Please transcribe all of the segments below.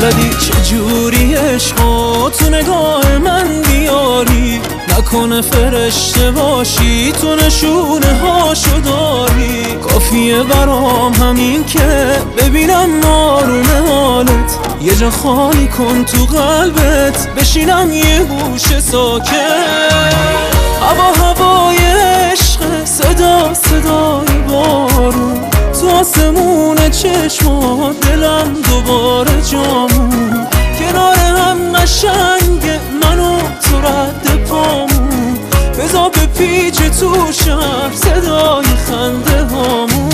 بلدی چجوری عشقو تو نگاه من بیاری، نکنه فرشته باشی تو نشونه هاشو داری. کافیه برام همین که ببینم آروم حالت، یه جا خالی کن تو قلبت بشینم یه گوشه ساکت. هوای عشق، صدا صدای بارون تو آسمون چشمات، دلم دوباره جامون. کنار هم قشنگه منو تو رد پامون، بذار به پیچ تو شهر صدای خنده هامون.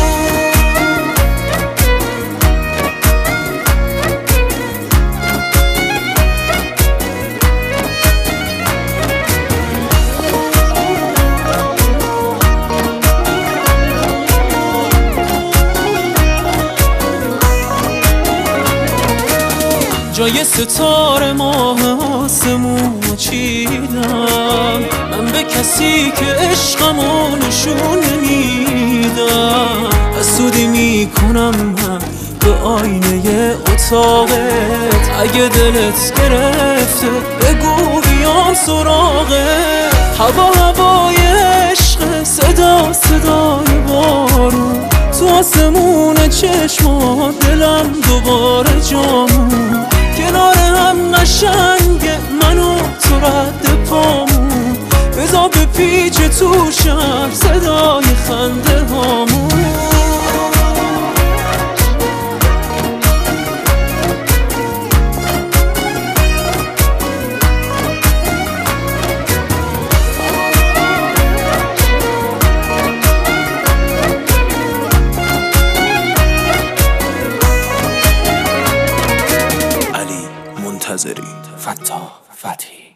جای ستاره ماه آسمون چیدم، من به کسی که عشقمو نشون نمیدم. حسودی میکنم من به آینه اتاقت، اگه دلت گرفته بگو بیام سراغت. هوای عشق، صدا صدای بارون تو آسمون چشمات، دلم دوباره جامون. کنار هم قشنگه منو تو رد پامون، بذار به پیچ تو شهر صدای خنده هامون. منتظری فتاح فتحی.